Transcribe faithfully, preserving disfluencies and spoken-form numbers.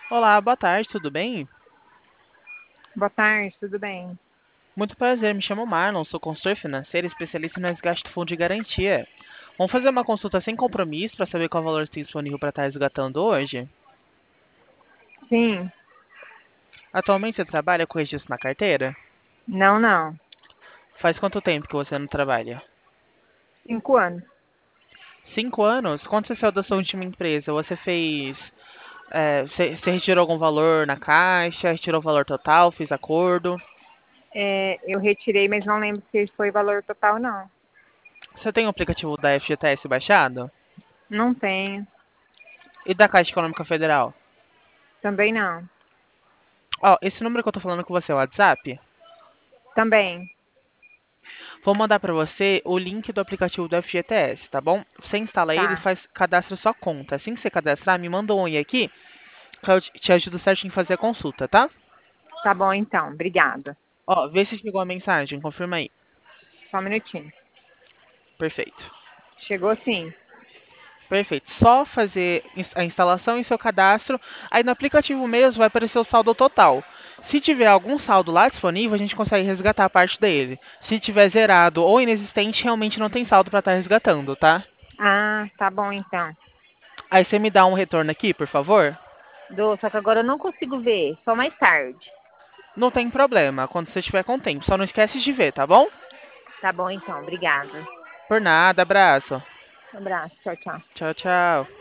Olá, boa tarde, tudo bem? Boa tarde, tudo bem? Muito prazer, me chamo Marlon, sou consultor financeiro e especialista em resgate do fundo de garantia. Vamos fazer uma consulta sem compromisso para saber qual valor você tem disponível para estar resgatando hoje? Sim, Atualmente você trabalha com registro na carteira? não, não. Faz quanto tempo que você não trabalha? Cinco anos. Cinco anos? Quando você saiu da sua Sim. última empresa, você fez. é, você, você retirou algum valor na caixa? Retirou o valor total? Fez acordo? É, eu retirei, mas não lembro se foi valor total, não. Você tem o aplicativo da F G T S baixado? Não tenho. E da Caixa Econômica Federal? Também não. Ó, esse número que eu tô falando com você é o WhatsApp? Também. Vou mandar para você o link do aplicativo do F G T S, tá bom? Você instala ele e Tá. faz cadastra sua conta. Assim que você cadastrar, me manda um oi aqui, que eu te te ajudo certinho em fazer a consulta, tá? Tá bom, então. Obrigada. Ó, vê se chegou a mensagem, confirma aí. Só um minutinho. Perfeito. Chegou sim. Perfeito. Só fazer ins- a instalação e seu cadastro. Aí no aplicativo mesmo vai aparecer o saldo total. Se tiver algum saldo lá disponível, a gente consegue resgatar a parte dele. Se tiver zerado ou inexistente, realmente não tem saldo para estar resgatando, tá? Ah, tá bom, então. Aí você me dá um retorno aqui, por favor? Dou, só que agora eu não consigo ver. Só mais tarde. Não tem problema, quando você estiver com tempo. Só não esquece de ver, tá bom? Tá bom, então. Obrigada. Por nada, abraço. Um abraço. Tchau, tchau. Tchau, tchau.